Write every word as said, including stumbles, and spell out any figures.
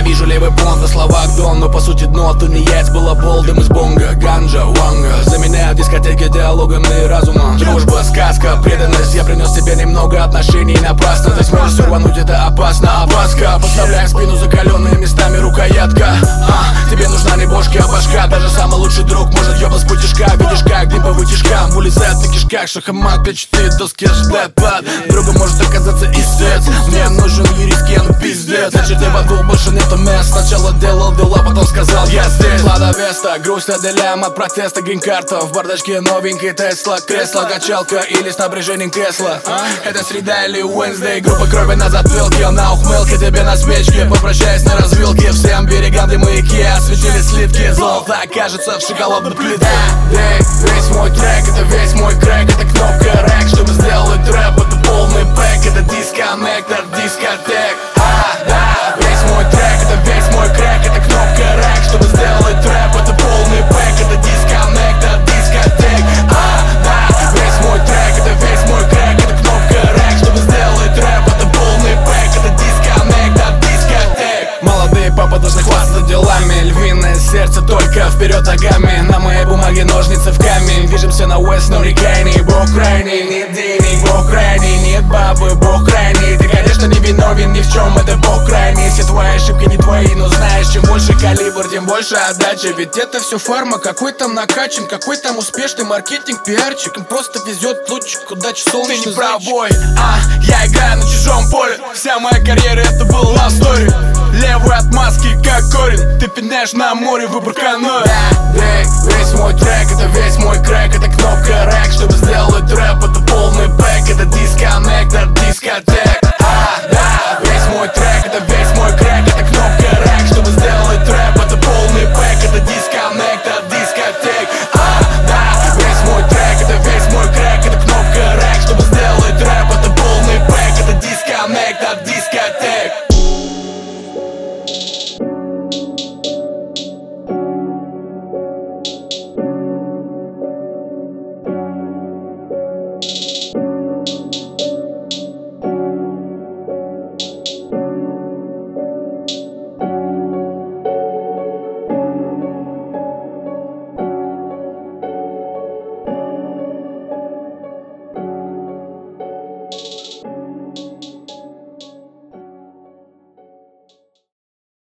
Я вижу левый понт, на словах дон, но по сути дно. Ты не яйц, было болдом из бонга, ганджа, ванга. Заменяют дискотеки диалогом и разумом. Дружба, сказка, преданность. Я принес тебе немного отношений напрасно. Ты сможешь все рвануть, это опасно, опаска. Подставляя спину закаленные местами рукоятка. а, Тебе нужна не бошки, а башка. Даже самый лучший друг может ебать с путешка. Видишь как дым по вытяжкам вылезает на кишках. Шахамак, для четыре доски ждет пад. Другу может оказаться истец. Мне нужен юридский, он пиздец. Значит я в отгул, больше нету мест. Сначала делал дела, потом сказал я здесь. Лада Веста, грусть отделяем от протеста. Грин-карта, в бардачке новенький Тесла. Кресло, качалка или с напряжением кресла. Это среда или Wednesday. Группа крови на затылке, на ухмылке тебе на свечке. Попрощаюсь на развилке, всем берегам где маяки осветили сливки. Золото окажется в шоколадной плите. Весь мой трек, это весь мой крэк. Это кнопка рэк, чтобы сделать рэп. Это полный пэк, это дисконнектор, дискотек. А, да, весь мой трек, это весь мой крэк. Это кнопка рэк, чтобы сделать рэп. Это полный пэк, это дисконнектор, дискотек. А, да, весь мой трек, это весь мой крэк. Это кнопка рэк, чтобы сделать рэп. Это полный пэк, это дисконнектор, дискотек. Молодые папа должны хвастаться делами. Львиное сердце только вперед ногами. На моей бумаге ножницы в камень. Движемся на Уэст, но не крайний. Бог крайний, нет денег, Бог крайний. Нет бабы, Бог крайний. Ты, конечно, не виновен ни в чем, это Бог крайний. Все твои ошибки не твои, но знаешь, чем больше калибр, тем больше отдача. Ведь это все фарма, какой там накачан, какой там успешный маркетинг, пиарчик. Им просто везет лучик, удачи, солнечный. Ты не правой, а я играю на чужом поле. Вся моя карьера это был love story. Левый от маски, как корень. Ты пинаешь на море, выбор каноэ. Весь мой трек, это весь мой крэк. Это кнопка рэк, чтобы сделать рэп. Это полный пэк, это дисконнектор, дискотек.